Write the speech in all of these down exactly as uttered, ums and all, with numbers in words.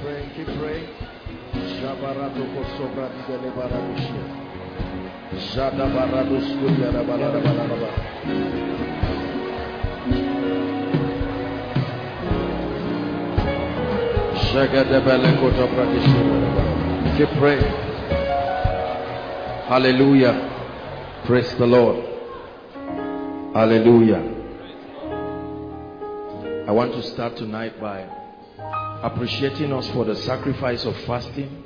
praying, keep praying. Shabarato Kosobra Dele Baradushia. Jada Baradus Kuya Balabalaba. Shagada Balakota Bradishia. Keep praying. Hallelujah. Praise the Lord. Hallelujah. I want to start tonight by appreciating us for the sacrifice of fasting.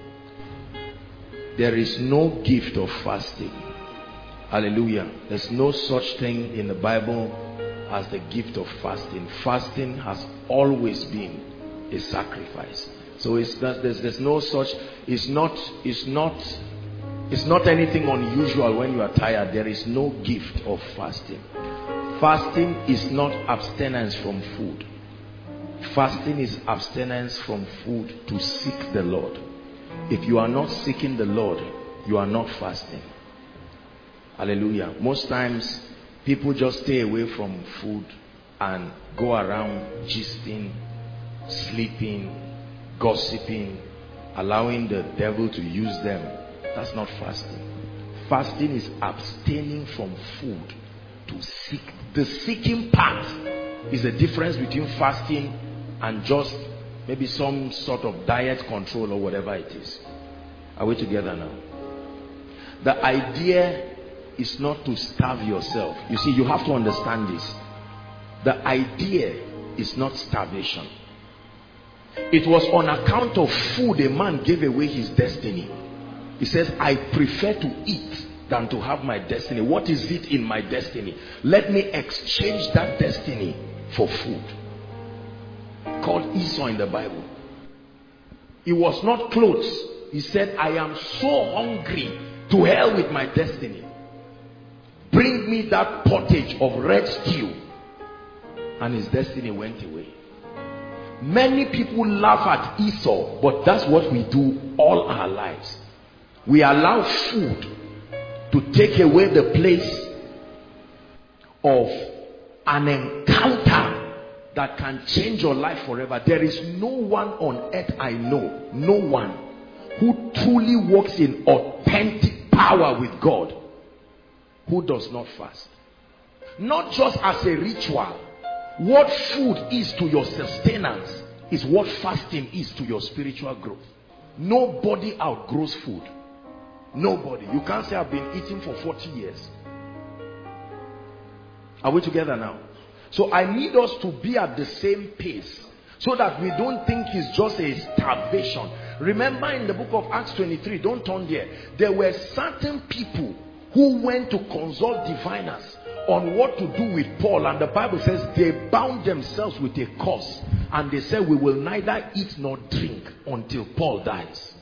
There is no gift of fasting. Hallelujah. There's no such thing in the Bible as the gift of fasting. Fasting has always been a sacrifice. So it's not, there's, there's no such, it's not, it's not, it's not anything unusual when you are tired. There is no gift of fasting. Fasting is not abstinence from food. Fasting is abstinence from food to seek the Lord. If you are not seeking the Lord, you are not fasting. Hallelujah. Most times, people just stay away from food and go around gisting, sleeping, gossiping, allowing the devil to use them. That's not fasting. Fasting is abstaining from food to seek. The seeking part is the difference between fasting and just maybe some sort of diet control or whatever it is. Are we together now? The idea is not to starve yourself. You see, you have to understand this. The idea is not starvation. It was on account of food a man gave away his destiny. He says, I prefer to eat than to have my destiny. What is it in my destiny? Let me exchange that destiny for food. Called Esau in the Bible. It was not clothes. He said, I am so hungry, to hell with my destiny. Bring me that pottage of red stew. And his destiny went away. Many people laugh at Esau, but that's what we do all our lives. We allow food to take away the place of an encounter that can change your life forever. There is no one on earth I know, no one who truly walks in authentic power with God who does not fast. Not just as a ritual. What food is to your sustenance is what fasting is to your spiritual growth. Nobody outgrows food. Nobody. You can't say I've been eating for forty years. Are we together now? So I need us to be at the same pace so that we don't think it's just a starvation. Remember in the book of Acts twenty-three, don't turn there. There were certain people who went to consult diviners on what to do with Paul, and the Bible says they bound themselves with a curse and they said, we will neither eat nor drink until Paul dies.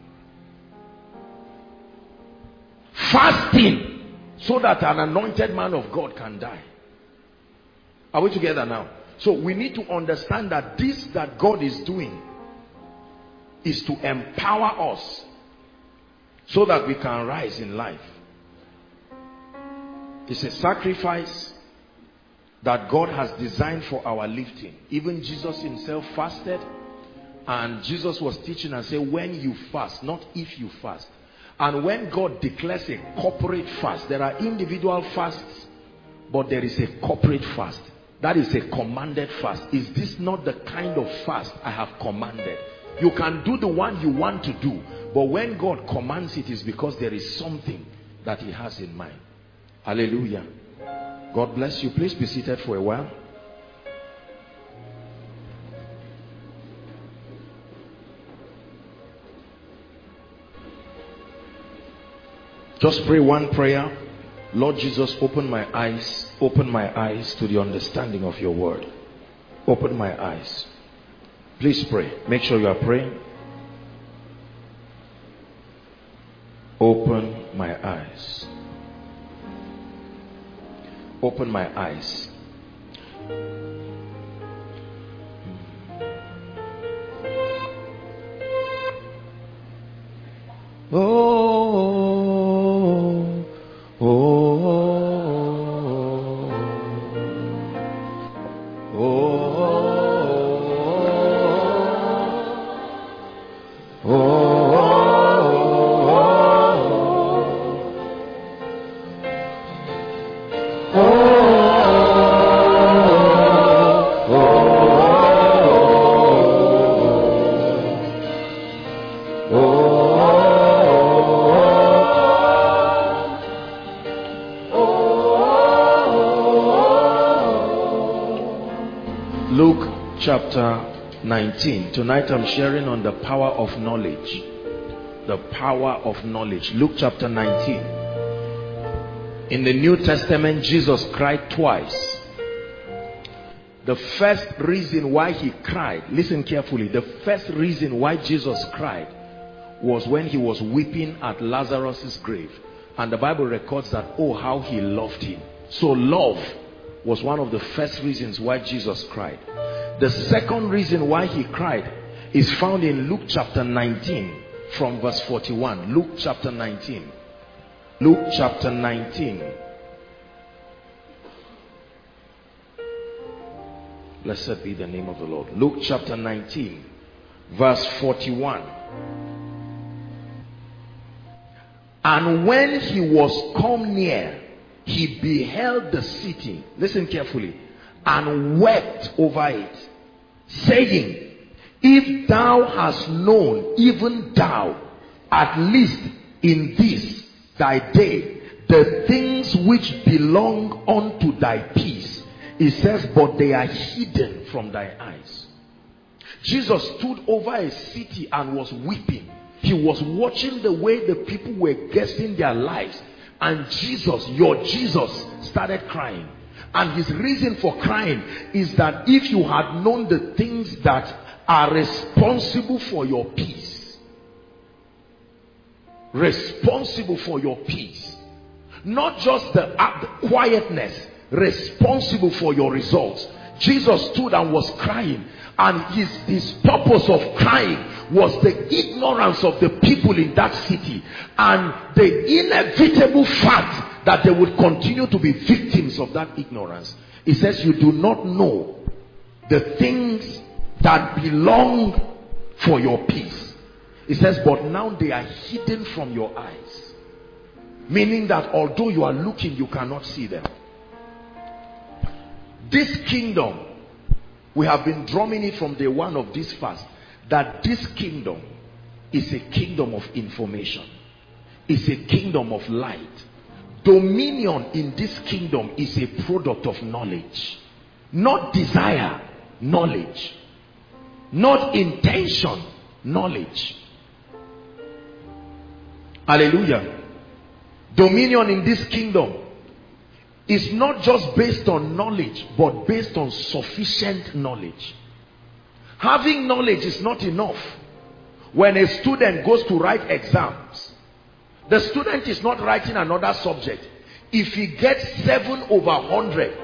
Fasting so that an anointed man of God can die. Are we together now? So we need to understand that this that God is doing is to empower us so that we can rise in life. It's a sacrifice that God has designed for our lifting. Even Jesus himself fasted, and Jesus was teaching and said, when you fast, not if you fast. And when God declares a corporate fast, there are individual fasts, but there is a corporate fast. That is a commanded fast. Is this not the kind of fast I have commanded? You can do the one you want to do, but when God commands it, is because there is something that he has in mind. Hallelujah. God bless you. Please be seated for a while. Just pray one prayer. Lord Jesus, open my eyes, open my eyes to the understanding of your word. Open my eyes. Please pray. Make sure you are praying. Open my eyes. Open my eyes. Oh, oh, oh, oh, chapter nineteen. Tonight I'm sharing on the power of knowledge. The power of knowledge. Luke chapter nineteen. In the New Testament, Jesus cried twice. The first reason why he cried, listen carefully, the first reason why Jesus cried was when he was weeping at Lazarus's grave. And the Bible records that, oh, how he loved him. So love was one of the first reasons why Jesus cried. The second reason why he cried is found in Luke chapter nineteen from verse forty-one. Luke chapter nineteen. Luke chapter nineteen. Blessed be the name of the Lord. Luke chapter nineteen, verse forty-one. And when he was come near, he beheld the city, listen carefully, and wept over it, saying, if thou hast known, even thou, at least in this thy day, the things which belong unto thy peace, it says, but they are hidden from thy eyes. Jesus stood over a city and was weeping. He was watching the way the people were guessing their lives. And Jesus, your Jesus, started crying. And his reason for crying is that if you had known the things that are responsible for your peace, responsible for your peace, not just the, uh, the quietness, responsible for your results. Jesus stood and was crying, and his, his purpose of crying was the ignorance of the people in that city and the inevitable fact that they would continue to be victims of that ignorance. He says, you do not know the things that belong for your peace. He says, but now they are hidden from your eyes. Meaning that although you are looking, you cannot see them. This kingdom, we have been drumming it from day one of this fast, that this kingdom is a kingdom of information. It's a kingdom of light. Dominion in this kingdom is a product of knowledge. Not desire, knowledge. Not intention, knowledge. Hallelujah. Dominion in this kingdom is not just based on knowledge, but based on sufficient knowledge. Having knowledge is not enough. When a student goes to write exams, the student is not writing another subject. If he gets seven over one hundred,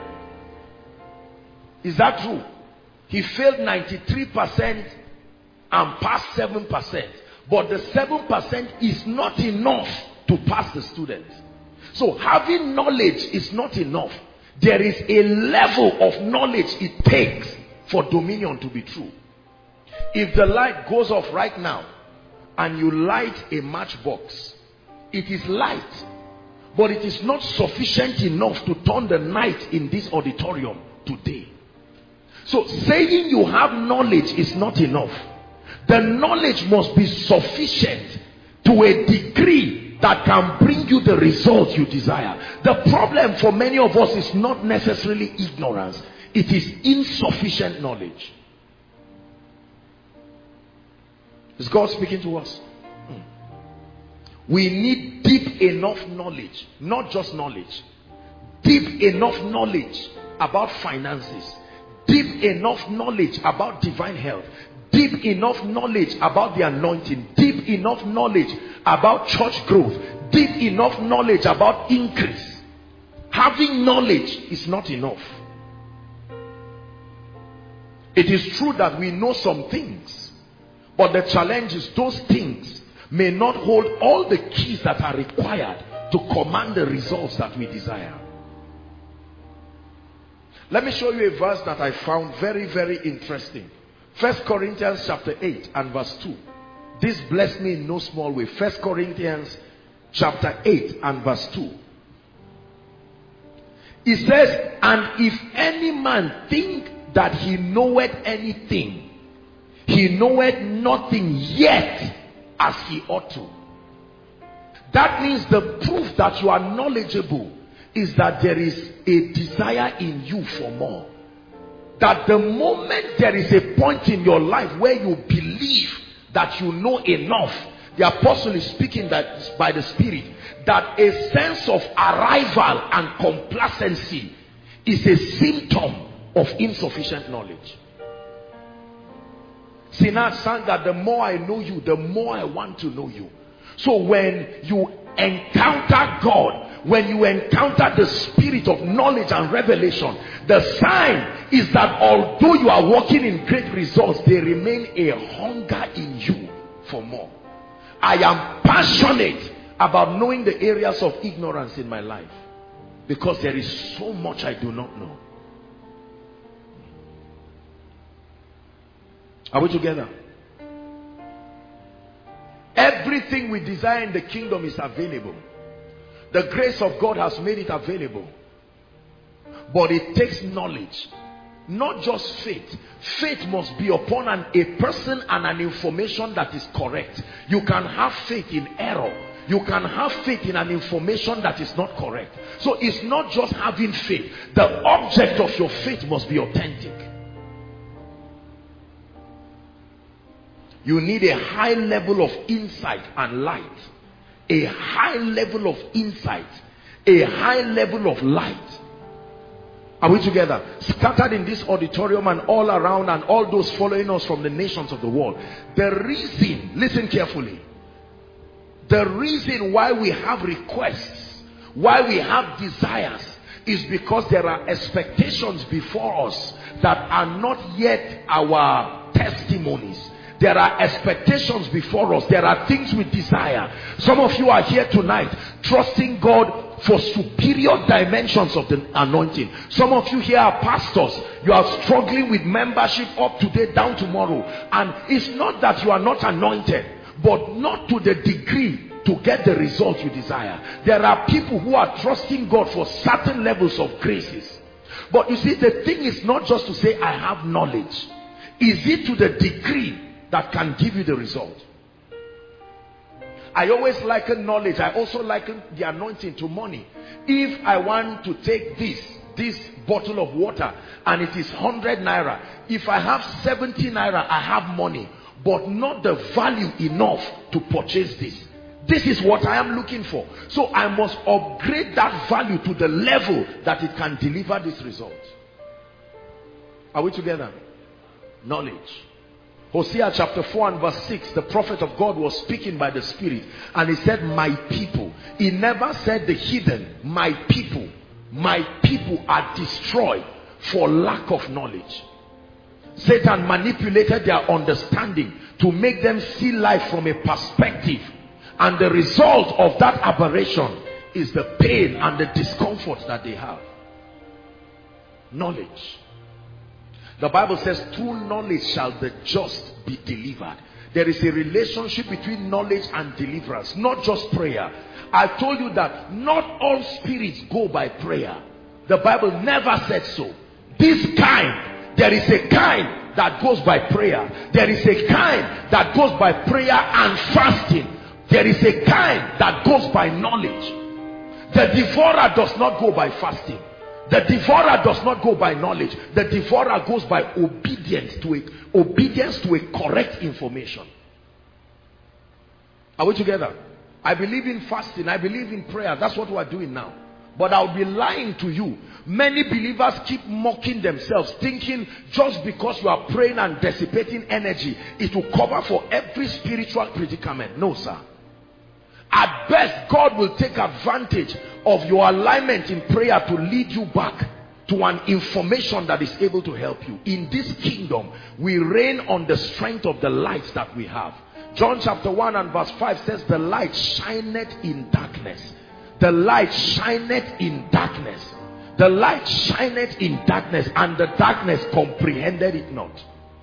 is that true? He failed ninety-three percent and passed seven percent. But the seven percent is not enough to pass the student. So having knowledge is not enough. There is a level of knowledge it takes for dominion to be true. If the light goes off right now and you light a matchbox, it is light, but it is not sufficient enough to turn the night in this auditorium today. So saying you have knowledge is not enough. The knowledge must be sufficient to a degree that can bring you the results you desire. The problem for many of us is not necessarily ignorance. It is insufficient knowledge. Is God speaking to us? Hmm. We need deep enough knowledge. Not just knowledge. Deep enough knowledge about finances. Deep enough knowledge about divine health. Deep enough knowledge about the anointing. Deep enough knowledge about church growth. Deep enough knowledge about increase. Having knowledge is not enough. It is true that we know some things, but the challenge is those things may not hold all the keys that are required to command the results that we desire. Let me show you a verse that I found very, very interesting. First Corinthians chapter eight and verse two. This blessed me in no small way. First Corinthians chapter eight and verse two. It says, and if any man think that he knoweth anything, he knoweth nothing yet as he ought to. That means the proof that you are knowledgeable is that there is a desire in you for more. that the moment there is a point in your life where you believe that you know enough, the apostle is speaking that by the Spirit, that a sense of arrival and complacency is a symptom of insufficient knowledge. Sinach sang that the more I know you, the more I want to know you. So when you encounter God, when you encounter the spirit of knowledge and revelation, the sign is that although you are walking in great results, there remain a hunger in you for more. I am passionate about knowing the areas of ignorance in my life because there is so much I do not know. Are we together? Everything we desire in the kingdom is available. The grace of God has made it available. But it takes knowledge. Not just faith. Faith must be upon an, a person and an information that is correct. You can have faith in error. You can have faith in an information that is not correct. So it's not just having faith. The object of your faith must be authentic. You need a high level of insight and light. A high level of insight. A high level of light. Are we together? Scattered in this auditorium and all around, and all those following us from the nations of the world. The reason, listen carefully. The reason why we have requests, why we have desires, is because there are expectations before us that are not yet our testimonies. There are expectations before us. There are things we desire. Some of you are here tonight trusting God for superior dimensions of the anointing. Some of you here are pastors. You are struggling with membership up today, down tomorrow. And it's not that you are not anointed, but not to the degree to get the result you desire. There are people who are trusting God for certain levels of graces. But you see, the thing is not just to say, I have knowledge. Is it to the degree that can give you the result? I always liken knowledge. I also liken the anointing to money. If I want to take this, this bottle of water, and it is one hundred naira. If I have seventy naira, I have money, but not the value enough to purchase this. This is what I am looking for. So I must upgrade that value to the level that it can deliver this result. Are we together? Knowledge. Hosea chapter four and verse six, the prophet of God was speaking by the Spirit, and he said, my people. He never said the heathen. My people. My people are destroyed for lack of knowledge. Satan manipulated their understanding to make them see life from a perspective, and the result of that aberration is the pain and the discomfort that they have. Knowledge. The Bible says, through knowledge shall the just be delivered. There is a relationship between knowledge and deliverance, not just prayer. I told you that not all spirits go by prayer. The Bible never said so. This kind, there is a kind that goes by prayer. There is a kind that goes by prayer and fasting. There is a kind that goes by knowledge. The devourer does not go by fasting. The devourer does not go by knowledge. The devourer goes by obedience to it, obedience to a correct information. Are we together? I believe in fasting. I believe in prayer. That's what we are doing now. But I'll be lying to you. Many believers keep mocking themselves, thinking just because you are praying and dissipating energy, it will cover for every spiritual predicament. No, sir. At best, God will take advantage of your alignment in prayer to lead you back to an information that is able to help you. In this kingdom, we reign on the strength of the lights that we have. John chapter one and verse five says, the light shineth in darkness. The light shineth in darkness. The light shineth in darkness, and the darkness comprehended it not.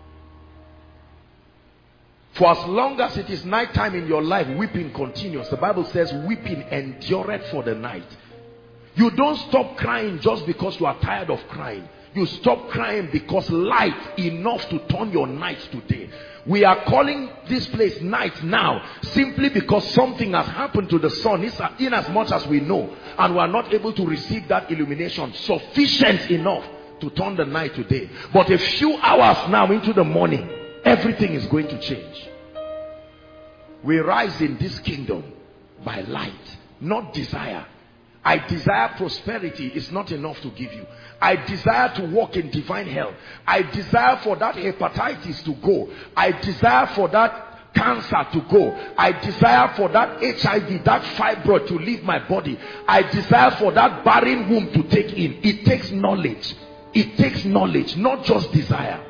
For as long as it is night time in your life, weeping continues. The Bible says weeping endureth for the night. You don't stop crying just because you are tired of crying. You stop crying because light enough to turn your night to day. We are calling this place night now simply because something has happened to the sun, in as much as we know, and we are not able to receive that illumination sufficient enough to turn the night to day. But a few hours now into the morning, everything is going to change. We rise in this kingdom by light, not desire. I desire prosperity is not enough to give you. I desire to walk in divine health. I desire for that hepatitis to go. I desire for that cancer to go. I desire for that H I V, that fibroid to leave my body. I desire for that barren womb to take in. It takes knowledge. It takes knowledge, not just desire.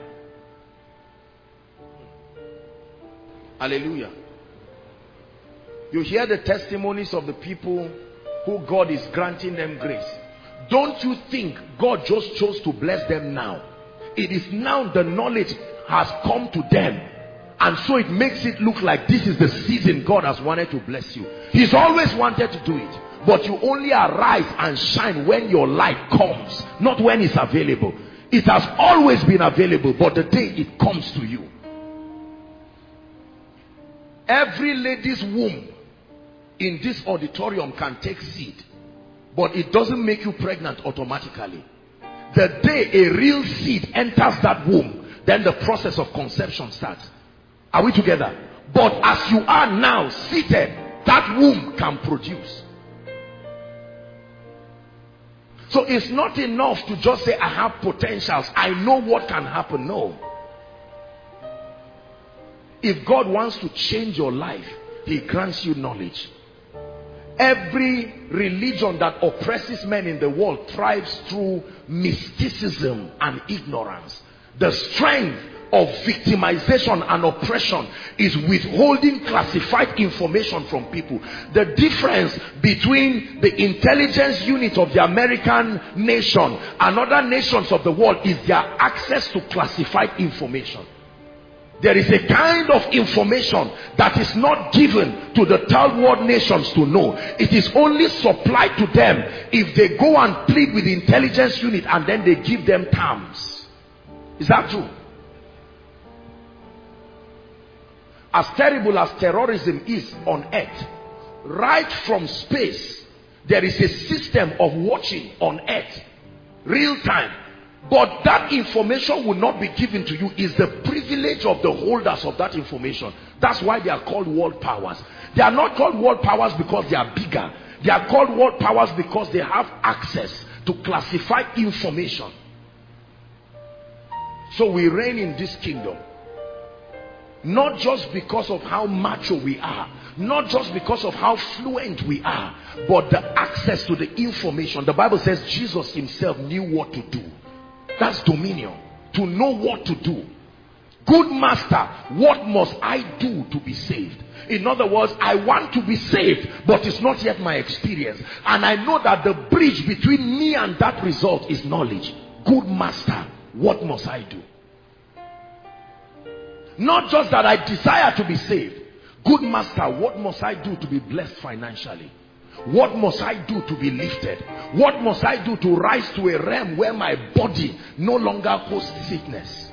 Hallelujah. You hear the testimonies of the people who God is granting them grace. Don't you think God just chose to bless them now? It is now the knowledge has come to them, and so it makes it look like this is the season God has wanted to bless you. He's always wanted to do it, but you only arise and shine when your light comes, not when it's available. It has always been available, but the day it comes to you. Every lady's womb in this auditorium can take seed, but it doesn't make you pregnant automatically. The day a real seed enters that womb, then the process of conception starts. Are we together? But as you are now seated, that womb can produce. So it's not enough to just say, I have potentials, I know what can happen. No. If God wants to change your life, He grants you knowledge. Every religion that oppresses men in the world thrives through mysticism and ignorance. The strength of victimization and oppression is withholding classified information from people. The difference between the intelligence unit of the American nation and other nations of the world is their access to classified information. There is a kind of information that is not given to the third world nations to know. It is only supplied to them if they go and plead with the intelligence unit and then they give them terms. Is that true? As terrible as terrorism is on earth, right from space, there is a system of watching on earth, real time. But that information will not be given to you. Is the privilege of the holders of that information. That's why they are called world powers. They are not called world powers because they are bigger. They are called world powers because they have access to classified information. So we reign in this kingdom. Not just because of how macho we are, not just because of how fluent we are, but the access to the information. The Bible says Jesus himself knew what to do. That's dominion. To know what to do. Good master, what must I do to be saved? In other words, I want to be saved, but it's not yet my experience. And I know that the bridge between me and that result is knowledge. Good master, what must I do? Not just that I desire to be saved. Good master, what must I do to be blessed financially? What must I do to be lifted? What must I do to rise to a realm where my body no longer hosts sickness?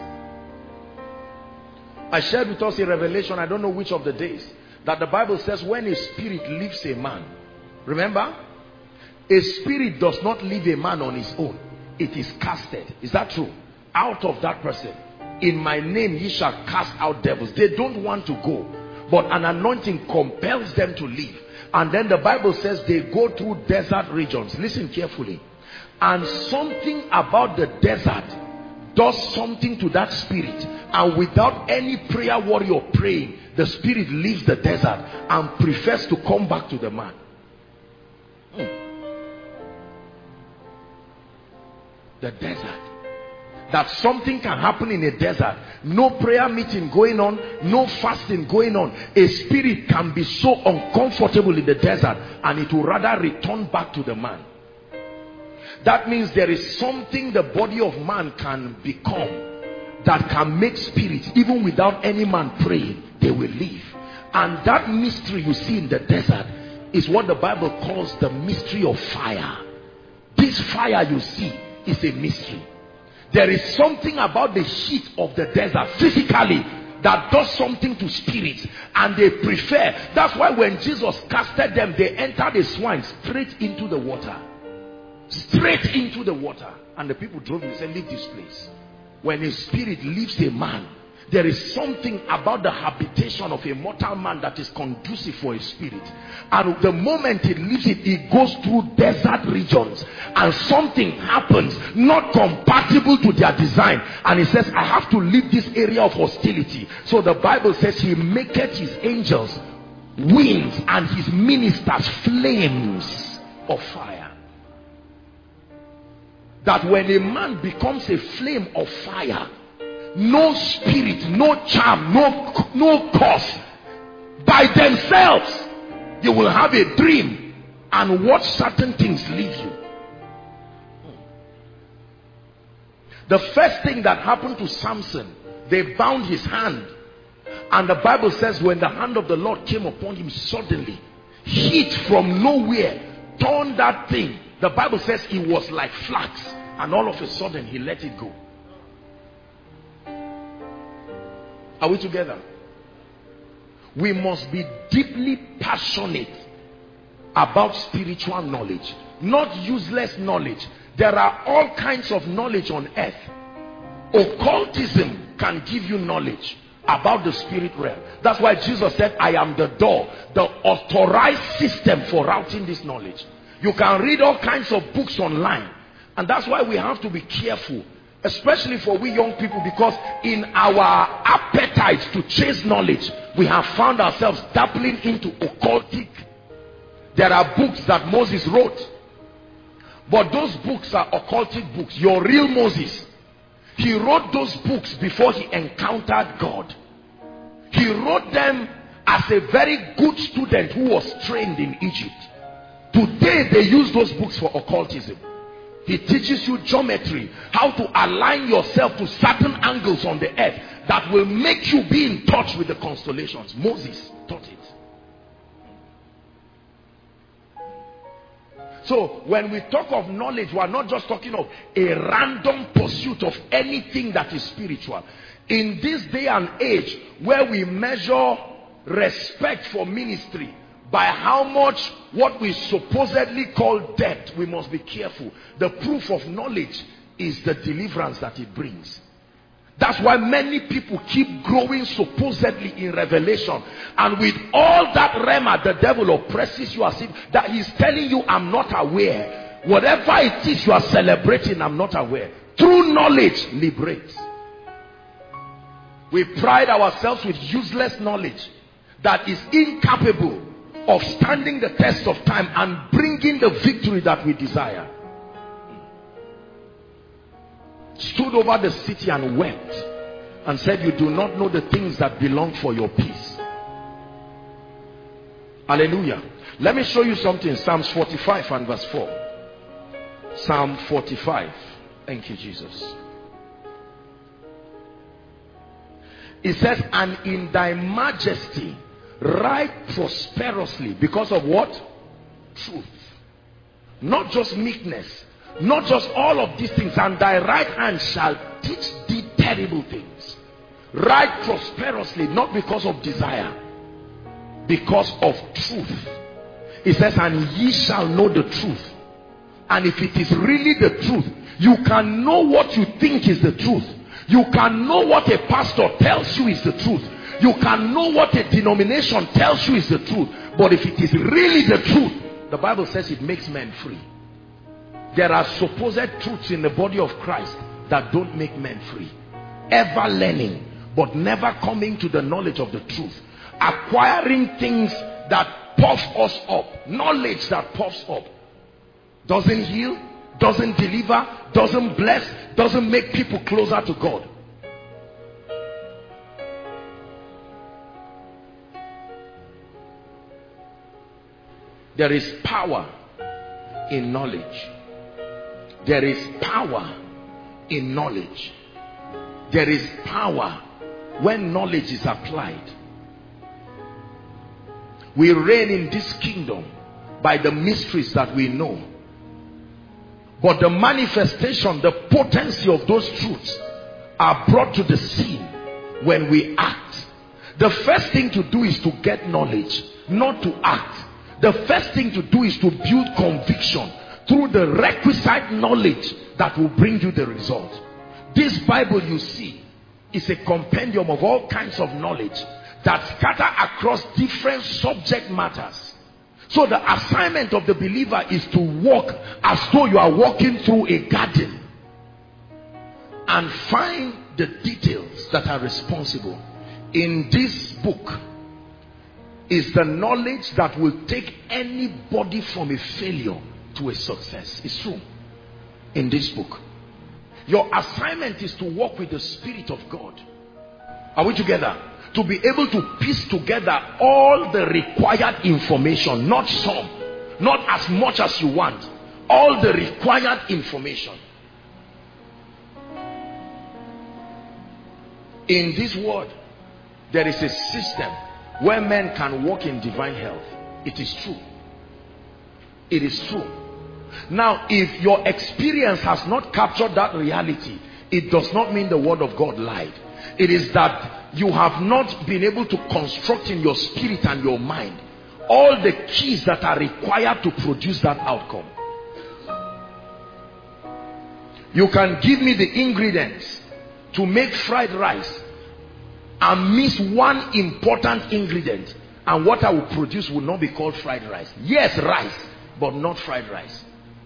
I shared with us a revelation, I don't know which of the days, that the Bible says when a spirit leaves a man, remember, a spirit does not leave a man on his own. It is casted. Is that true? Out of that person. In my name ye shall cast out devils. They don't want to go, but an anointing compels them to leave. And then the Bible says they go through desert regions. Listen carefully. And something about the desert does something to that spirit. And without any prayer warrior praying, the spirit leaves the desert and prefers to come back to the man. Hmm. The desert. That something can happen in a desert. No prayer meeting going on, no fasting going on. A spirit can be so uncomfortable in the desert and it will rather return back to the man. That means there is something the body of man can become that can make spirits, even without any man praying, they will leave. And that mystery you see in the desert is what the Bible calls the mystery of fire. This fire you see is a mystery. There is something about the heat of the desert physically that does something to spirits, and they prefer. That's why when Jesus casted them, they entered the swine straight into the water. straight into the water. And the people drove him and said, leave this place. When a spirit leaves a man, there is something about the habitation of a mortal man that is conducive for a spirit. And the moment it leaves it, it goes through desert regions. And something happens not compatible to their design. And he says, I have to leave this area of hostility. So the Bible says he maketh his angels winds and his ministers flames of fire. That when a man becomes a flame of fire, no spirit, no charm, no, no cause, by themselves, you will have a dream and watch certain things leave you. The first thing that happened to Samson, they bound his hand. And the Bible says when the hand of the Lord came upon him suddenly, heat from nowhere turned that thing. The Bible says it was like flax. And all of a sudden he let it go. Are we together? We must be deeply passionate about spiritual knowledge, not useless knowledge. There are all kinds of knowledge on earth. Occultism can give you knowledge about the spirit realm. That's why Jesus said, I am the door, the authorized system for routing this knowledge. You can read all kinds of books online, and that's why we have to be careful, especially for we young people, because in our appetite to chase knowledge, we have found ourselves dabbling into occultic. There are books that Moses wrote, but those books are occultic books. Your real Moses, he wrote those books before he encountered God. He wrote them as a very good student who was trained in Egypt. Today they use those books for occultism. He teaches you geometry, how to align yourself to certain angles on the earth that will make you be in touch with the constellations. Moses taught it. So when we talk of knowledge, we are not just talking of a random pursuit of anything that is spiritual. In this day and age where we measure respect for ministry by how much what we supposedly call depth, we must be careful. The proof of knowledge is the deliverance that it brings. That's why many people keep growing supposedly in revelation, and with all that rhema, the devil oppresses you as if that he's telling you, I'm not aware. Whatever it is you are celebrating, I'm not aware. True knowledge liberates. We pride ourselves with useless knowledge that is incapable of standing the test of time and bringing the victory that we desire. Stood over the city and wept and said, you do not know the things that belong for your peace. Hallelujah. Let me show you something. Psalms forty-five and verse four. Psalm forty-five. Thank you, Jesus. It says, and in thy majesty write prosperously. Because of what? Truth. Not just meekness, not just all of these things. And thy right hand shall teach thee terrible things. Write prosperously, not because of desire, because of truth. It says, and ye shall know the truth. And if it is really the truth, you can know what you think is the truth. You can know what a pastor tells you is the truth. You can know what a denomination tells you is the truth. But if it is really the truth, the Bible says it makes men free. There are supposed truths in the body of Christ that don't make men free. Ever learning, but never coming to the knowledge of the truth. Acquiring things that puff us up. Knowledge that puffs up. Doesn't heal, doesn't deliver, doesn't bless, doesn't make people closer to God. There is power in knowledge. There is power in knowledge. There is power when knowledge is applied. We reign in this kingdom by the mysteries that we know. But the manifestation, the potency of those truths are brought to the scene when we act. The first thing to do is to get knowledge, not to act. The first thing to do is to build conviction, through the requisite knowledge that will bring you the result. This Bible you see is a compendium of all kinds of knowledge that scatter across different subject matters. So the assignment of the believer is to walk as though you are walking through a garden and find the details that are responsible. In this book is the knowledge that will take anybody from a failure to a success. It's true. In this book, your assignment is to walk with the Spirit of God. Are we together? To be able to piece together all the required information, not some, not as much as you want, all the required information. In this world, there is a system where men can walk in divine health. It is true. It is true. Now, if your experience has not captured that reality, it does not mean the word of God lied. It is that you have not been able to construct in your spirit and your mind all the keys that are required to produce that outcome. You can give me the ingredients to make fried rice and miss one important ingredient, and what I will produce will not be called fried rice. Yes, rice, but not fried rice.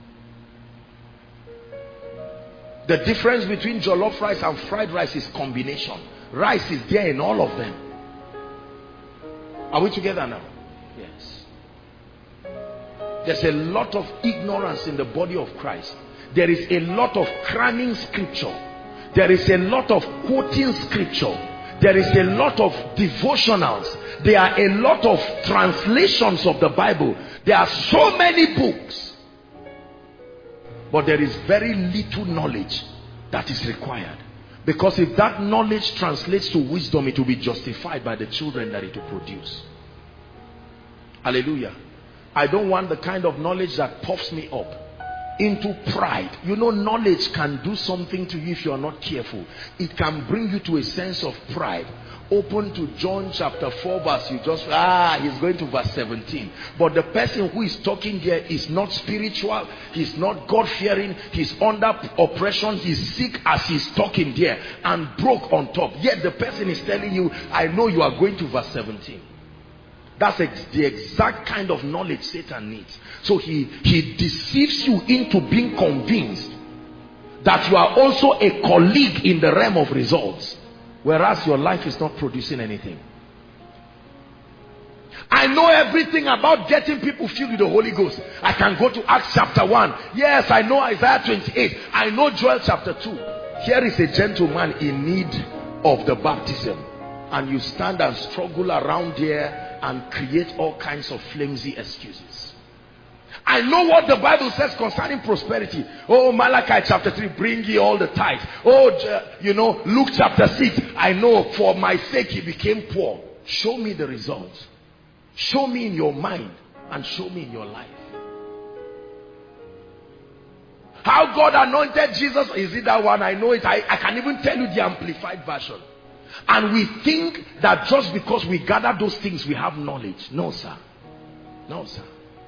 The difference between jollof rice and fried rice is combination. Rice is there in all of them. Are we together now? Yes. There's a lot of ignorance in the body of Christ. There is a lot of cramming scripture. There is a lot of quoting scripture. There is a lot of devotionals. There are a lot of translations of the Bible. There are so many books. But there is very little knowledge that is required. Because if that knowledge translates to wisdom, it will be justified by the children that it will produce. Hallelujah. I don't want the kind of knowledge that puffs me up into pride. You know, knowledge can do something to you if you are not careful. It can bring you to a sense of pride. Open to John chapter four verse, you just, ah, he's going to verse seventeen. But the person who is talking there is not spiritual, he's not God-fearing, he's under oppression, he's sick as he's talking there and broke on top. Yet the person is telling you, I know you are going to verse seventeen. That's ex the exact kind of knowledge Satan needs. So he, he deceives you into being convinced that you are also a colleague in the realm of results, whereas your life is not producing anything. I know everything about getting people filled with the Holy Ghost. I can go to Acts chapter one. Yes, I know Isaiah twenty-eight. I know Joel chapter two. Here is a gentleman in need of the baptism, and you stand and struggle around here and create all kinds of flimsy excuses. I know what the Bible says concerning prosperity. Oh, Malachi chapter three, bring ye all the tithes. Oh, you know, Luke chapter six, I know for my sake he became poor. Show me the results. Show me in your mind and show me in your life. How God anointed Jesus, is it that one? I know it. I, I can even tell you the amplified version. And we think that just because we gather those things, we have knowledge. No, sir. No, sir.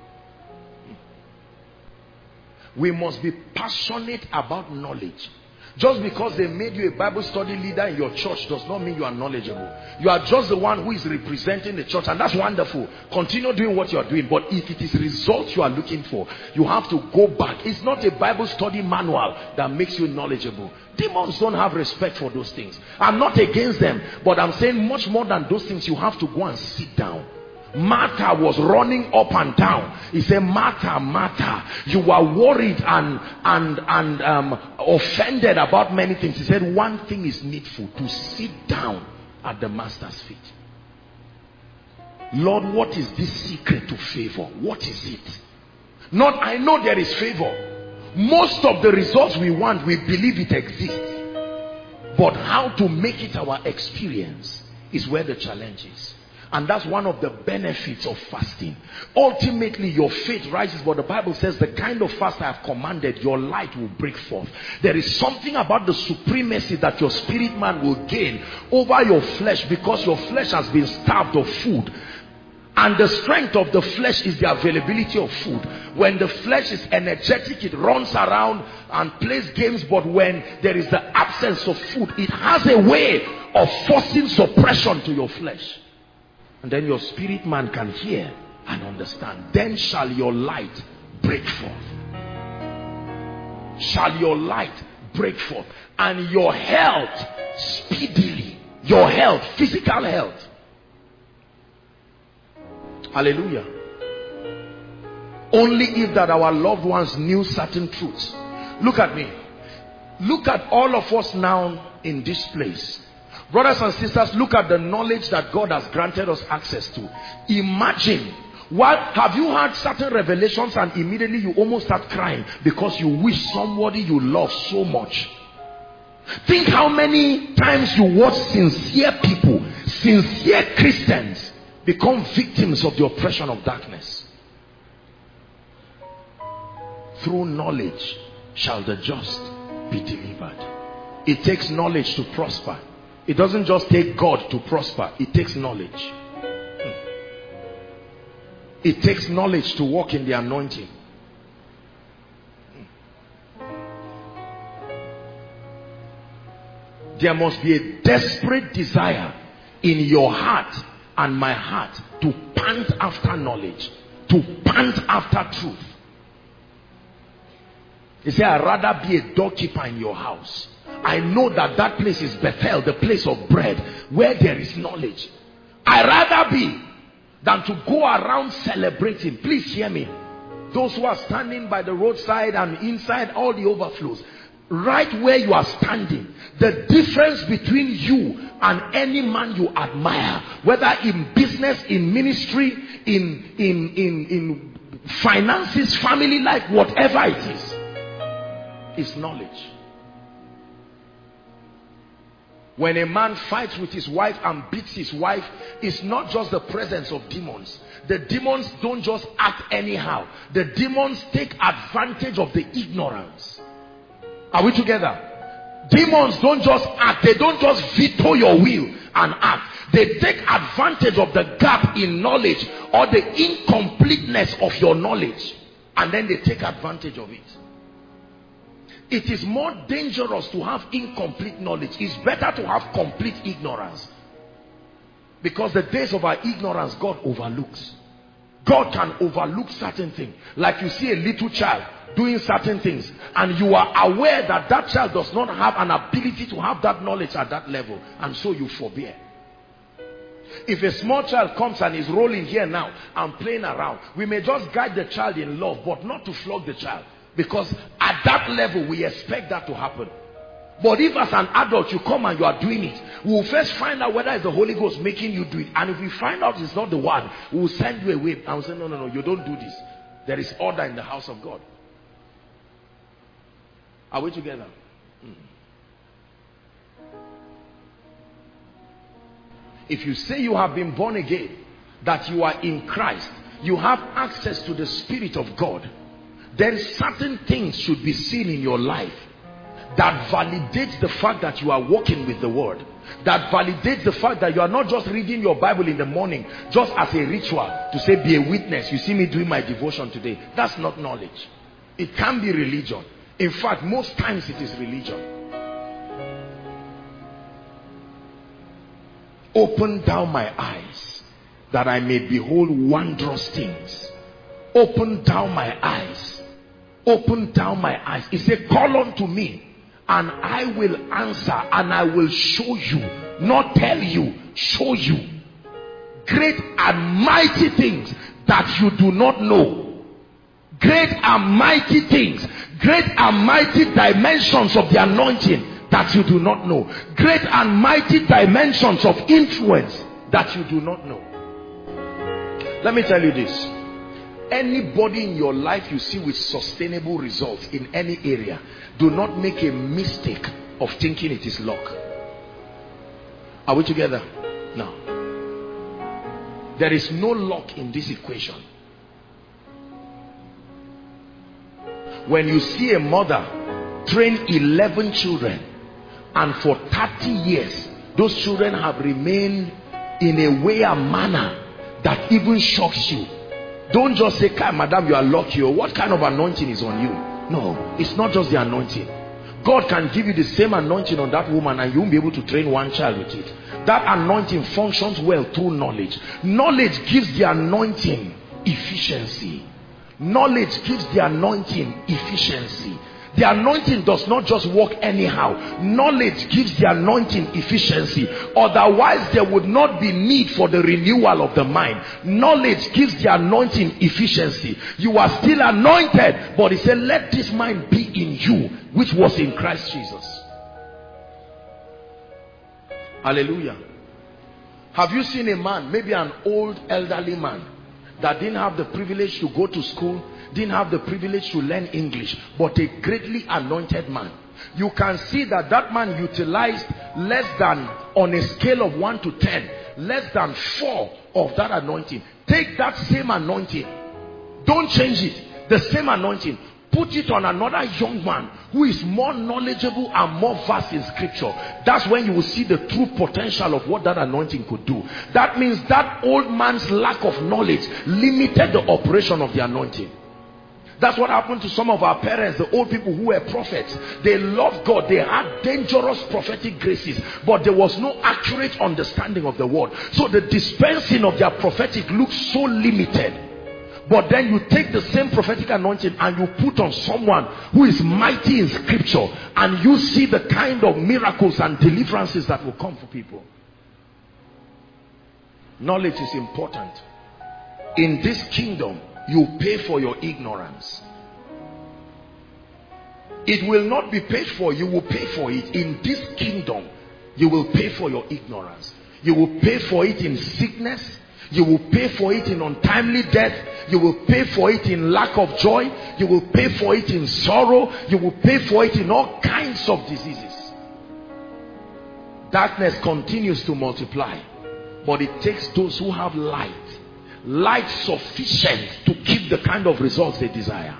We must be passionate about knowledge. Just because they made you a Bible study leader in your church does not mean you are knowledgeable. You are just the one who is representing the church, and that's wonderful. Continue doing what you are doing. But if it is results you are looking for, you have to go back. It's not a Bible study manual that makes you knowledgeable. Demons don't have respect for those things. I'm not against them, but I'm saying much more than those things, you have to go and sit down. Martha was running up and down. He said, Martha, Martha, you are worried and and and um, offended about many things. He said, one thing is needful, to sit down at the master's feet. Lord, what is this secret to favor? What is it? Not, I know there is favor. Most of the results we want, we believe it exists. But how to make it our experience is where the challenge is. And that's one of the benefits of fasting. Ultimately, your faith rises, but the Bible says the kind of fast I have commanded, your light will break forth. There is something about the supremacy that your spirit man will gain over your flesh, because your flesh has been starved of food. And the strength of the flesh is the availability of food. When the flesh is energetic, it runs around and plays games. But when there is the absence of food, it has a way of forcing suppression to your flesh. And then your spirit man can hear and understand. Then shall your light break forth. Shall your light break forth. And your health speedily. Your health, physical health. Hallelujah. Only if that our loved ones knew certain truths. Look at me. Look at all of us now in this place. Brothers and sisters, look at the knowledge that God has granted us access to. Imagine, what have you had certain revelations and immediately you almost start crying because you wish somebody you love so much. Think how many times you watch sincere people, sincere Christians become victims of the oppression of darkness. Through knowledge shall the just be delivered. It takes knowledge to prosper. It doesn't just take God to prosper. It takes knowledge. It takes knowledge to walk in the anointing. There must be a desperate desire in your heart and my heart to pant after knowledge, to pant after truth. He said, I'd rather be a doorkeeper in your house. I know that that place is Bethel, the place of bread, where there is knowledge. I'd rather be than to go around celebrating. Please hear me. Those who are standing by the roadside and inside all the overflows, right where you are standing, the difference between you and any man you admire, whether in business, in ministry, in in in, in finances, family life, whatever it is, is knowledge. When a man fights with his wife and beats his wife, it's not just the presence of demons. The demons don't just act anyhow. The demons take advantage of the ignorance. Are we together? Demons don't just act. They don't just veto your will and act. They take advantage of the gap in knowledge or the incompleteness of your knowledge, and then they take advantage of it. It is more dangerous to have incomplete knowledge. It's better to have complete ignorance. Because the days of our ignorance, God overlooks. God can overlook certain things. Like you see a little child doing certain things, and you are aware that that child does not have an ability to have that knowledge at that level, and so you forbear. If a small child comes and is rolling here now and playing around, we may just guide the child in love, but not to flog the child. Because at that level, we expect that to happen. But if as an adult you come and you are doing it, we will first find out whether it's the Holy Ghost making you do it. And if we find out it's not the one, we will send you away and we'll say, no, no, no, you don't do this. There is order in the house of God. Are we together? Mm. If you say you have been born again, that you are in Christ, you have access to the Spirit of God, then certain things should be seen in your life that validates the fact that you are walking with the word, that validates the fact that you are not just reading your Bible in the morning just as a ritual to say, be a witness, you see me doing my devotion today. That's not knowledge. It can be religion. In fact, most times it is religion. Open down my eyes that I may behold wondrous things. Open down my eyes. Open down my eyes. He said, call unto me and I will answer and I will show you, not tell you, show you great and mighty things that you do not know. Great and mighty things, great and mighty dimensions of the anointing that you do not know. Great and mighty dimensions of influence that you do not know. Let me tell you this. Anybody in your life you see with sustainable results in any area, do not make a mistake of thinking it is luck. Are we together? No. There is no luck in this equation. When you see a mother train eleven children and for thirty years those children have remained in a way and manner that even shocks you. Don't just say, "Kai, madam, you are lucky," or "What kind of anointing is on you?" No, it's not just the anointing. God can give you the same anointing on that woman and you won't be able to train one child with it. That anointing functions well through knowledge. Knowledge gives the anointing efficiency. Knowledge gives the anointing efficiency. The anointing does not just work anyhow. Knowledge gives the anointing efficiency. Otherwise, there would not be need for the renewal of the mind. Knowledge gives the anointing efficiency. You are still anointed, but he said, "Let this mind be in you, which was in Christ Jesus." Hallelujah. Have you seen a man, maybe an old elderly man, that didn't have the privilege to go to school, didn't have the privilege to learn English, but a greatly anointed man? You can see that that man utilized less than, on a scale of one to ten, less than four of that anointing. Take that same anointing, don't change it, the same anointing, put it on another young man who is more knowledgeable and more vast in scripture. That's when you will see the true potential of what that anointing could do. That means that old man's lack of knowledge limited the operation of the anointing. That's what happened to some of our parents, the old people who were prophets. They loved God, they had dangerous prophetic graces, but there was no accurate understanding of the word. So the dispensing of their prophetic looks so limited. But then you take the same prophetic anointing and you put on someone who is mighty in scripture, and you see the kind of miracles and deliverances that will come for people. Knowledge is important. In this kingdom, you pay for your ignorance. It will not be paid for, you will pay for it. In this kingdom, you will pay for your ignorance. You will pay for it in sickness. You will pay for it in untimely death. You will pay for it in lack of joy. You will pay for it in sorrow. You will pay for it in all kinds of diseases. Darkness continues to multiply, but it takes those who have light. Light sufficient to keep the kind of results they desire.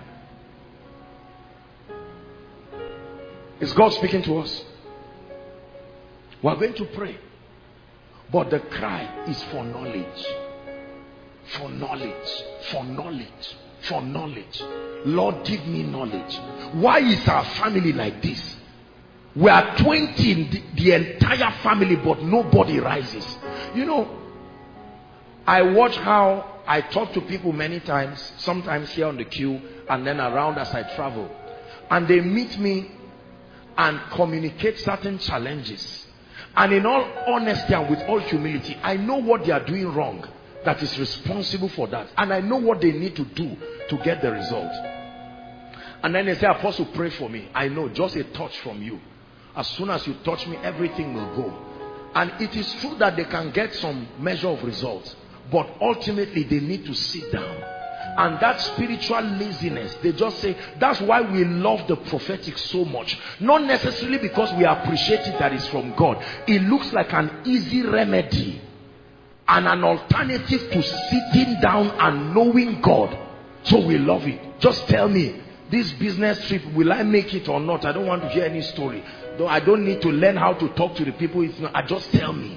Is God speaking to us? We are going to pray. But the cry is for knowledge. For knowledge. For knowledge. For knowledge. Lord, give me knowledge. Why is our family like this? We are twenty in the, the entire family, but nobody rises. You know, I watch how I talk to people many times, sometimes here on the queue and then around as I travel. And they meet me and communicate certain challenges. And in all honesty and with all humility, I know what they are doing wrong that is responsible for that. And I know what they need to do to get the result. And then they say, "Apostle, pray for me." I know, just a touch from you. As soon as you touch me, everything will go. And it is true that they can get some measure of results. But ultimately, they need to sit down. And that spiritual laziness, they just say, that's why we love the prophetic so much. Not necessarily because we appreciate it that is from God. It looks like an easy remedy and an alternative to sitting down and knowing God. So we love it. Just tell me, this business trip, will I make it or not? I don't want to hear any story. Though I don't need to learn how to talk to the people. It's not, I just tell me.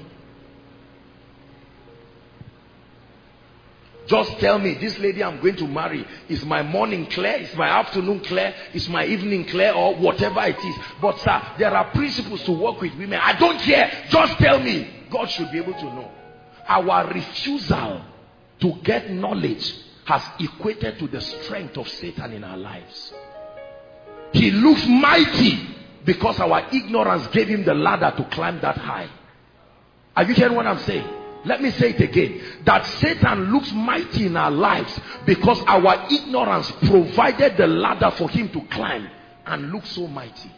Just tell me, this lady I'm going to marry, is my morning clear? Is my afternoon clear? Is my evening clear? Or whatever it is. But sir, there are principles to work with women. I don't care. Just tell me. God should be able to know. Our refusal to get knowledge has equated to the strength of Satan in our lives. He looks mighty because our ignorance gave him the ladder to climb that high. Are you hearing what I'm saying? Let me say it again. That Satan looks mighty in our lives because our ignorance provided the ladder for him to climb and look so mighty.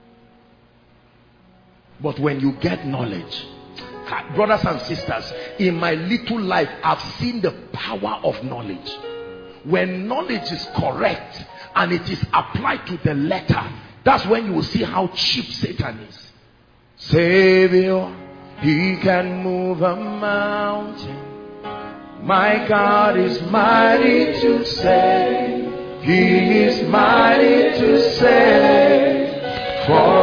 But when you get knowledge, brothers and sisters, in my little life, I've seen the power of knowledge. When knowledge is correct and it is applied to the letter, that's when you will see how cheap Satan is. Savior, he can move a mountain. My God is mighty to save. He is mighty to save.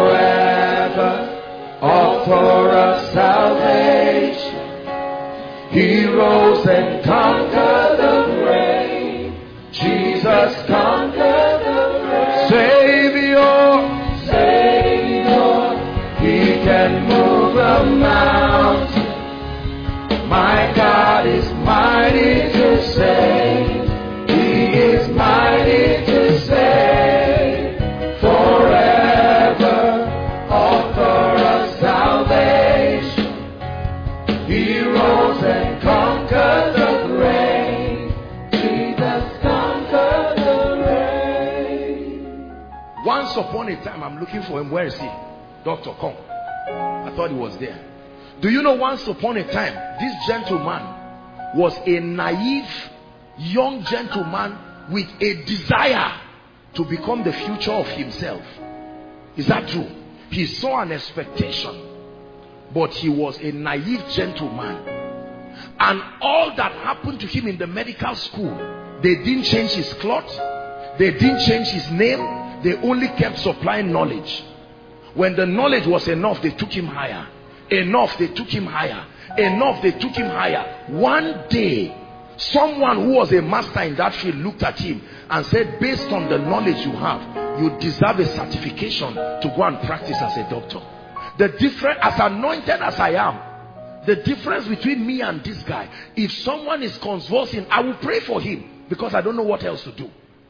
Forever, author of salvation. He rose and conquered the grave. Jesus conquered the grave. Savior, Savior, He can move a mountain. My God is mighty to save. He is mighty to save. Forever, author of salvation. He rose and conquered the grave. Jesus conquered the grave. Once upon a time, I'm looking for him. Where is he? Doctor, come. I thought he was there. Do you know, once upon a time, this gentleman was a naive young gentleman with a desire to become the future of himself. Is that true? He saw an expectation, but he was a naive gentleman. And all that happened to him in the medical school, they didn't change his cloth, they didn't change his name, they only kept supplying knowledge. When the knowledge was enough, they took him higher. Enough, they took him higher. Enough, they took him higher. One day, someone who was a master in that field looked at him and said, based on the knowledge you have, you deserve a certification to go and practice as a doctor. The difference, as anointed as I am, the difference between me and this guy, if someone is convulsing, I will pray for him because I don't know what else to do.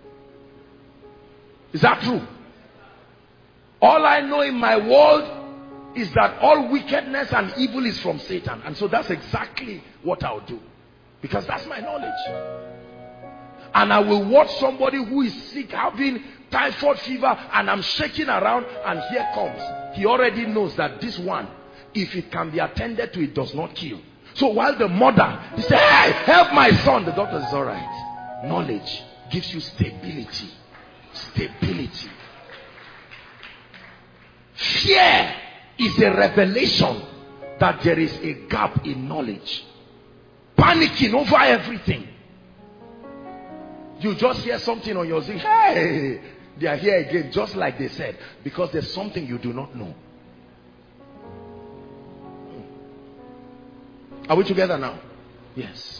Is that true? All I know in my world is that all wickedness and evil is from Satan. And so that's exactly what I'll do. Because that's my knowledge. And I will watch somebody who is sick, having typhoid fever, and I'm shaking around, and here comes. He already knows that this one, if it can be attended to, it does not kill. So while the mother, he said, hey, help my son. The doctor says, all right. Knowledge gives you stability. Stability. Fear is a revelation that there is a gap in knowledge. Panicking over everything. You just hear something on your zing. Hey, they are here again, just like they said, because there's something you do not know. Are we together now? Yes.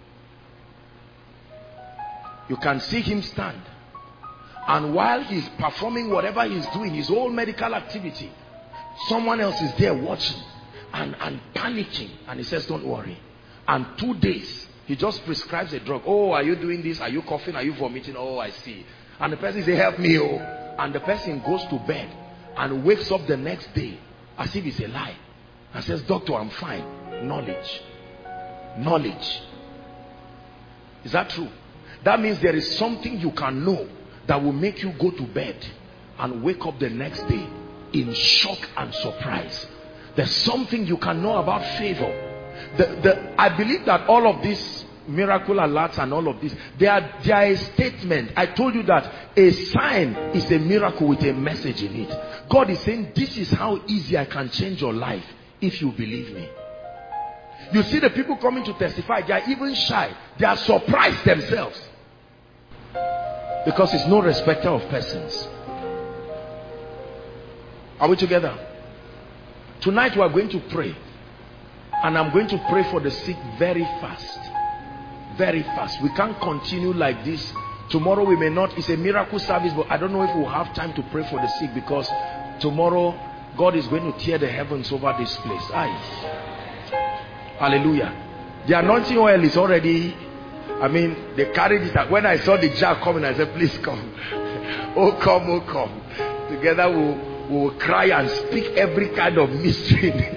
You can see him stand, and while he's performing whatever he's doing, his whole medical activity, someone else is there watching and, and panicking, and he says, don't worry. And two days, he just prescribes a drug. Oh, are you doing this? Are you coughing? Are you vomiting? Oh, I see. And the person says, help me, oh. And the person goes to bed and wakes up the next day as if it's a lie and says, doctor, I'm fine. Knowledge. Knowledge. Is that true? That means there is something you can know that will make you go to bed and wake up the next day in shock and surprise. There's something you can know about favor. The, the, I believe that all of these miracle alerts and all of this, they are, they are a statement. I told you that a sign is a miracle with a message in it. God is saying, this is how easy I can change your life if you believe me. You see the people coming to testify, they are even shy. They are surprised themselves. Because it's no respecter of persons. Are we together? Tonight we are going to pray. And I'm going to pray for the sick very fast. Very fast. We can't continue like this. Tomorrow we may not. It's a miracle service, but I don't know if we'll have time to pray for the sick, because tomorrow God is going to tear the heavens over this place. Aye. Hallelujah. The anointing oil is already, I mean, they carried it. When I saw the jar coming, I said, please come. Oh, come, oh, come. Together we'll, we'll cry and speak every kind of mystery.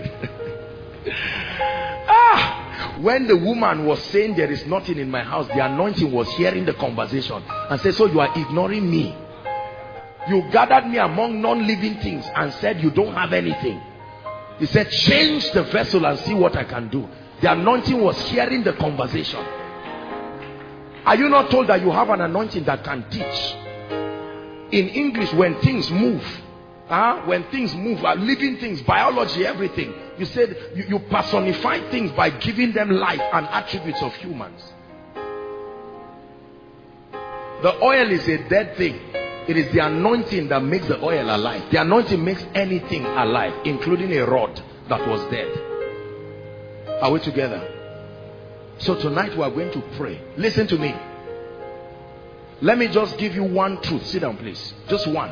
Ah, when the woman was saying there is nothing in my house, the anointing was hearing the conversation and said, so you are ignoring me. You gathered me among non-living things and said you don't have anything. He said, change the vessel and see what I can do. The anointing was hearing the conversation. Are you not told that you have an anointing that can teach? In English, when things move, uh, when things move, are living things, biology, everything, you said you, you personify things by giving them life and attributes of humans. The oil is a dead thing. It is the anointing that makes the oil alive. The anointing makes anything alive, including a rod that was dead. Are we together? So tonight we are going to pray. Listen to me. Let me just give you one truth. Sit down, please. Just one.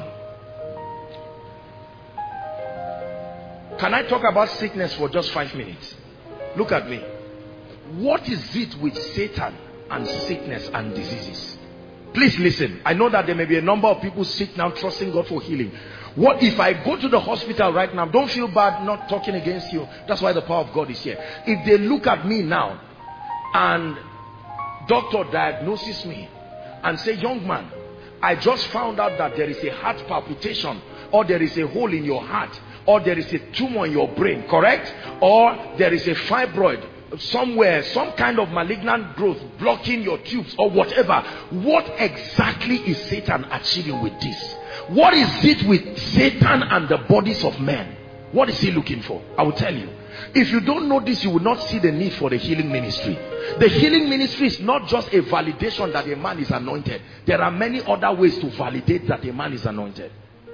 Can I talk about sickness for just five minutes? Look at me. What is it with Satan and sickness and diseases? Please listen. I know that there may be a number of people sick now trusting God for healing. What if I go to the hospital right now? Don't feel bad not talking against you. That's why the power of God is here. If they look at me now and doctor diagnoses me and say, young man, I just found out that there is a heart palpitation, or there is a hole in your heart, or there is a tumor in your brain, correct? Or there is a fibroid somewhere, some kind of malignant growth blocking your tubes or whatever. What exactly is Satan achieving with this? What is it with Satan and the bodies of men? What is he looking for? I will tell you. If you don't know this, you will not see the need for the healing ministry. The healing ministry is not just a validation that a man is anointed. There are many other ways to validate that a man is anointed.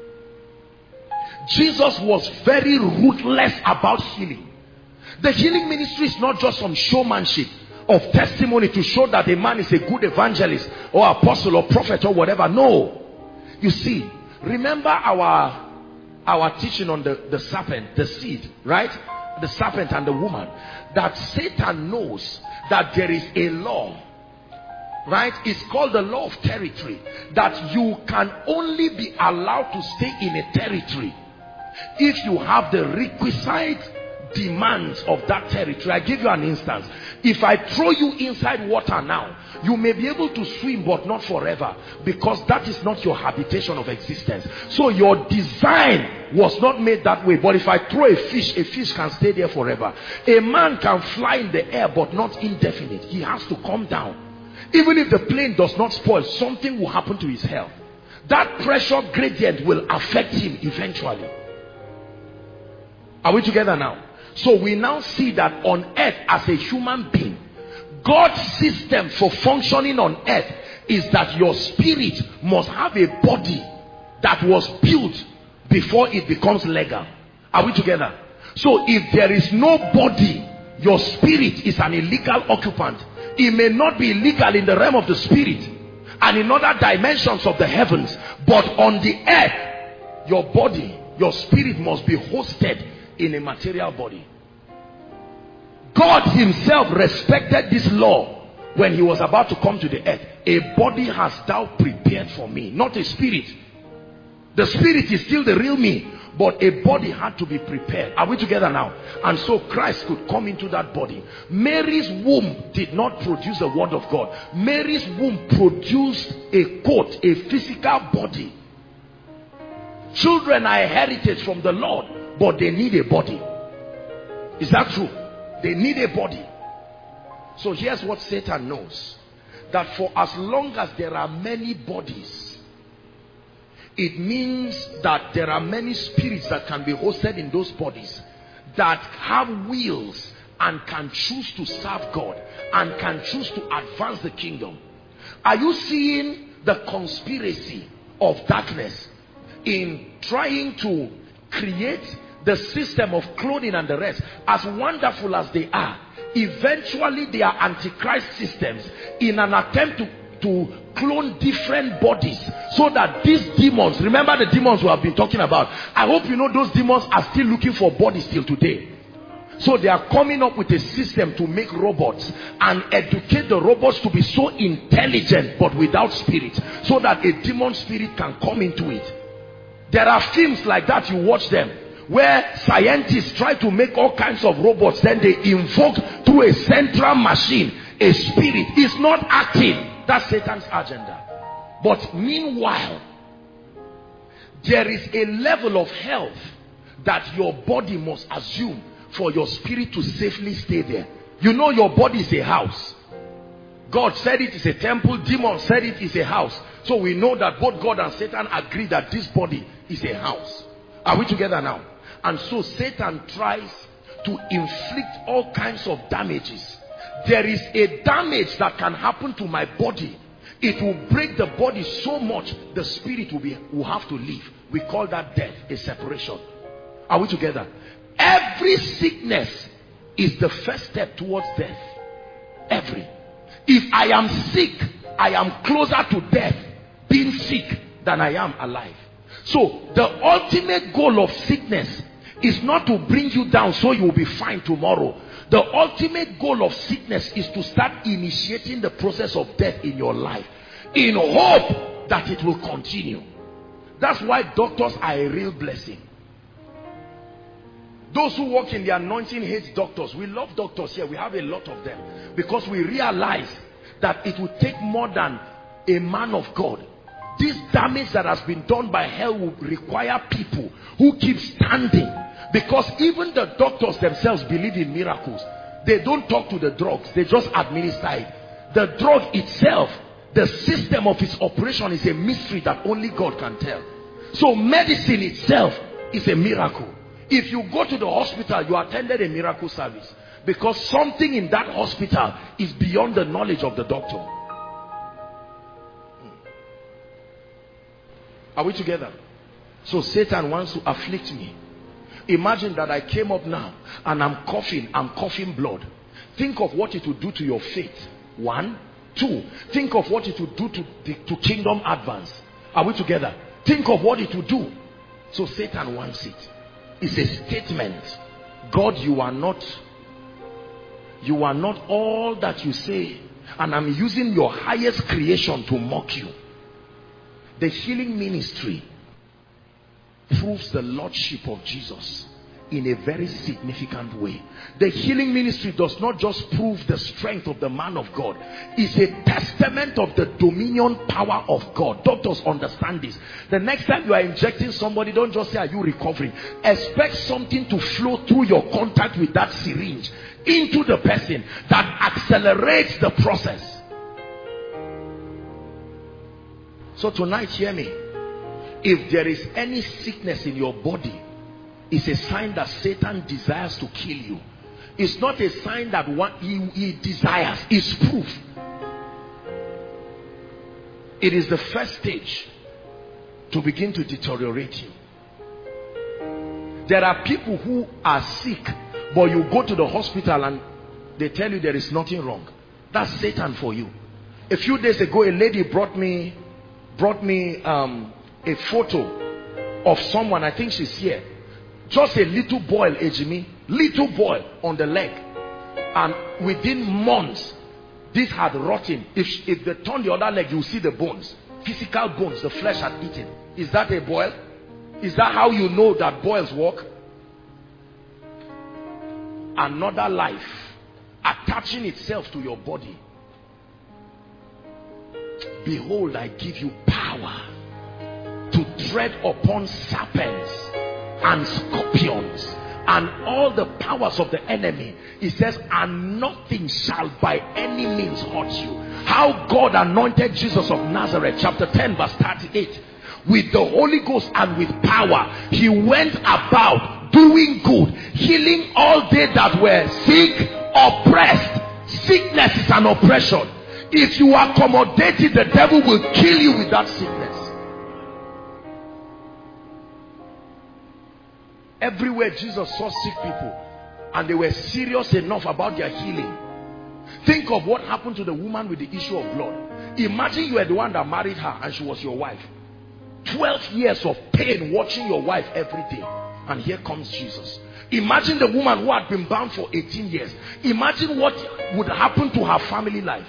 Jesus was very ruthless about healing. The healing ministry is not just some showmanship of testimony to show that a man is a good evangelist or apostle or prophet or whatever. No. You see, remember our our teaching on the, the serpent, the seed, right? The serpent and the woman. That Satan knows that there is a law, right? It's called the law of territory. That you can only be allowed to stay in a territory if you have the requisite demands of that territory. I give you an instance. If I throw you inside water now, you may be able to swim, but not forever, because that is not your habitation of existence. So your design was not made that way. But if I throw a fish, a fish can stay there forever. A man can fly in the air, but not indefinite. He has to come down. Even if the plane does not spoil, something will happen to his health. That pressure gradient will affect him eventually. Are we together now? So we now see that on earth, as a human being, God's system for functioning on earth is that your spirit must have a body that was built before it becomes legal. Are we together? So if there is no body, your spirit is an illegal occupant. It may not be illegal in the realm of the spirit and in other dimensions of the heavens, but on the earth, your body, your spirit must be hosted in a material body. God himself respected this law when he was about to come to the earth. A body hast thou prepared for me, not a spirit. The spirit is still the real me, but a body had to be prepared. Are we together now? And so Christ could come into that body. Mary's womb did not produce the word of God. Mary's womb produced a coat, a physical body. Children are a heritage from the Lord, but they need a body. Is that true? They need a body. So here's what Satan knows. That for as long as there are many bodies, it means that there are many spirits that can be hosted in those bodies that have wills and can choose to serve God and can choose to advance the kingdom. Are you seeing the conspiracy of darkness in trying to create the system of clothing and the rest? As wonderful as they are, eventually they are antichrist systems in an attempt to, to clone different bodies, so that these demons, remember the demons we have been talking about, I hope you know those demons are still looking for bodies till today. So they are coming up with a system to make robots and educate the robots to be so intelligent but without spirit, so that a demon spirit can come into it. There are films like that, you watch them, where scientists try to make all kinds of robots, then they invoke through a central machine a spirit. It's not acting. That's Satan's agenda. But meanwhile, there is a level of health that your body must assume for your spirit to safely stay there. You know your body is a house. God said it is a temple. Demon said it is a house. So we know that both God and Satan agree that this body is a house. Are we together now? And so Satan tries to inflict all kinds of damages. There is a damage that can happen to my body. It will break the body so much, the spirit will, be, will have to leave. We call that death, a separation. Are we together? Every sickness is the first step towards death. every. If I am sick, I am closer to death being sick than I am alive. So the ultimate goal of sickness is not to bring you down so you will be fine tomorrow. The ultimate goal of sickness is to start initiating the process of death in your life in hope that it will continue. That's why doctors are a real blessing. Those who work in the anointing hate doctors. We love doctors here. We have a lot of them because we realize that it will take more than a man of God. This damage that has been done by hell will require people who keep standing, because even the doctors themselves believe in miracles. They don't talk to the drugs, they just administer it. The drug itself, the system of its operation is a mystery that only God can tell. So medicine itself is a miracle. If you go to the hospital, you attended a miracle service, because something in that hospital is beyond the knowledge of the doctor. Are we together? So Satan wants to afflict me. Imagine that I came up now and I'm coughing, I'm coughing blood. Think of what it will do to your faith. One. Two, think of what it will do to, the, to kingdom advance. Are we together? Think of what it will do. So Satan wants it. It's a statement. God, you are not, you are not all that you say, and I'm using your highest creation to mock you. The healing ministry proves the lordship of Jesus in a very significant way. The healing ministry does not just prove the strength of the man of God. It's a testament of the dominion power of God. Doctors understand this. The next time you are injecting somebody, don't just say, are you recovering? Expect something to flow through your contact with that syringe into the person that accelerates the process. So tonight, hear me. If there is any sickness in your body, it's a sign that Satan desires to kill you. It's not a sign that what he, he desires. It's proof. It is the first stage to begin to deteriorate you. There are people who are sick, but you go to the hospital and they tell you there is nothing wrong. That's Satan for you. A few days ago, a lady brought me brought me um, a photo of someone. I think she's here. Just a little boil, Ejimi, little boil on the leg, and within months this had rotten. If, if they turn the other leg, you see the bones, physical bones, the flesh had eaten. Is that a boil? Is that how you know that boils work? Another life attaching itself to your body. Behold, I give you power to tread upon serpents and scorpions and all the powers of the enemy. It says, and nothing shall by any means hurt you. How God anointed Jesus of Nazareth, chapter ten verse thirty-eight, with the Holy Ghost and with power. He went about doing good, healing all they that were sick, oppressed. Sickness is an oppression. If you accommodate it, the devil will kill you with that sickness. Everywhere Jesus saw sick people and they were serious enough about their healing. Think of what happened to the woman with the issue of blood. Imagine you were the one that married her and she was your wife. twelve years of pain watching your wife every day. And here comes Jesus. Imagine the woman who had been bound for eighteen years. Imagine what would happen to her family life.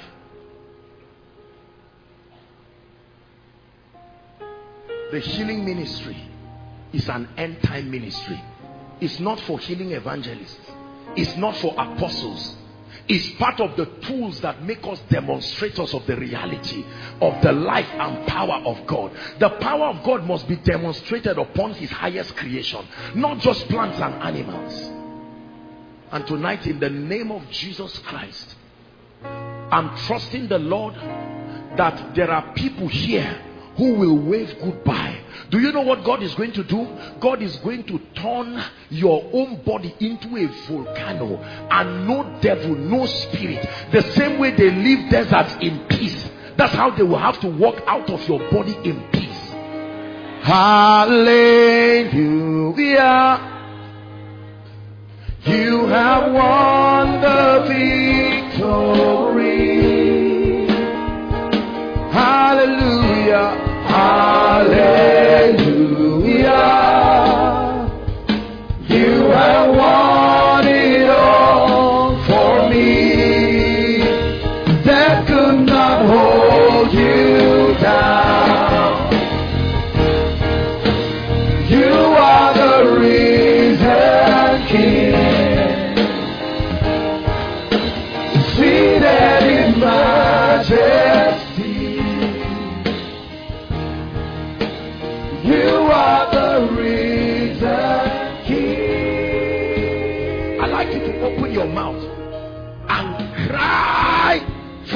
The healing ministry is an end time ministry. It's not for healing evangelists. It's not for apostles. It's part of the tools that make us demonstrators of the reality of the life and power of God. The power of God must be demonstrated upon his highest creation, not just plants and animals. And tonight, in the name of Jesus Christ, I'm trusting the Lord that there are people here who will wave goodbye. Do you know what God is going to do? God is going to turn your own body into a volcano, and no devil, no spirit. The same way they leave deserts in peace, that's how they will have to walk out of your body in peace. Hallelujah. You have won the victory.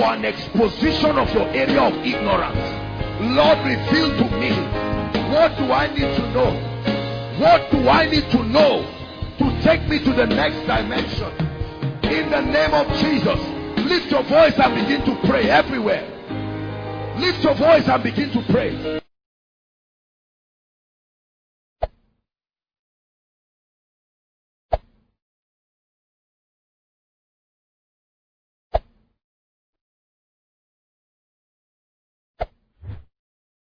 an exposition of your area of ignorance. Lord, reveal to me, what do I need to know? What do I need to know to take me to the next dimension? In the name of Jesus, lift your voice and begin to pray everywhere. Lift your voice and begin to pray.